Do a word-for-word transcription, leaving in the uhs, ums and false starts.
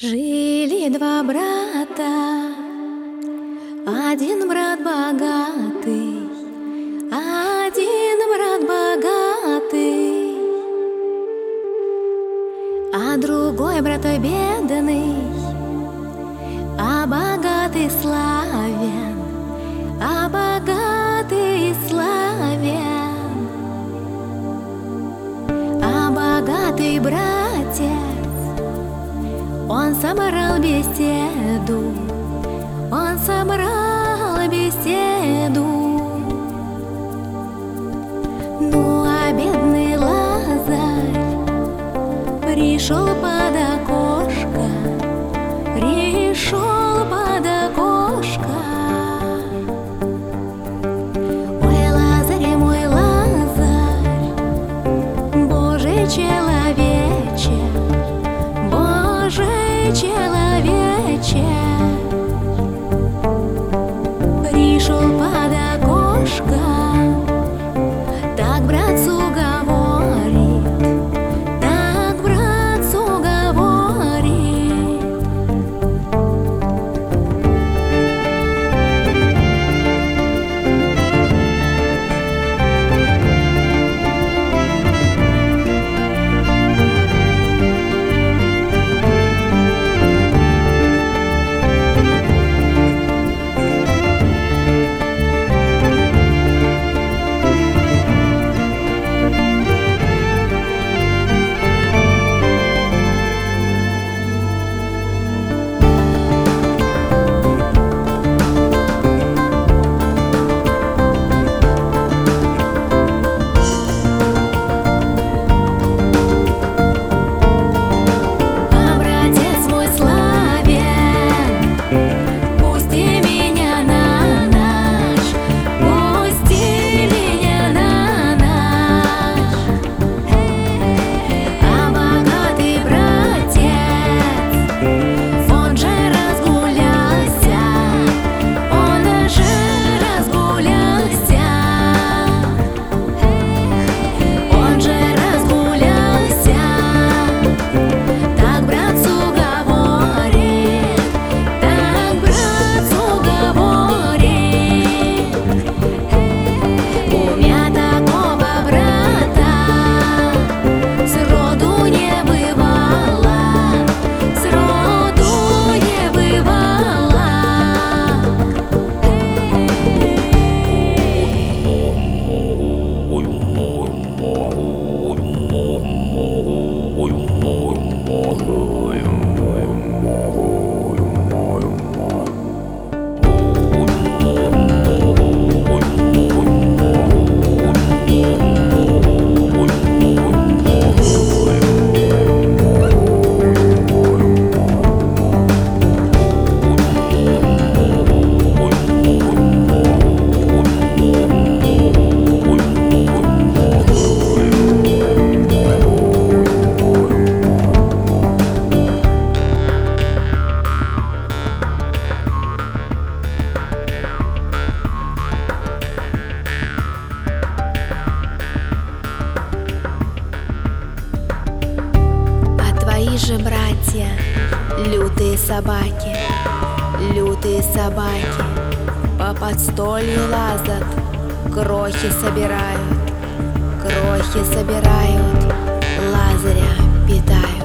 Жили два брата, один брат богатый, один брат богатый, а другой брат бедный, а богатый славен, а богатый славен, а богатый братец, он собрал беседу, он собрал беседу. Ну а бедный Лазарь пришел под окошко, пришел под окошко. Ой, Лазарь, мой Лазарь, Божий человече, Божий человече, пришел под окошко, так братцу говорит, так братцу говорит. Же братья, лютые собаки, лютые собаки, по подстолью лазят, крохи собирают, крохи собирают, Лазаря питают.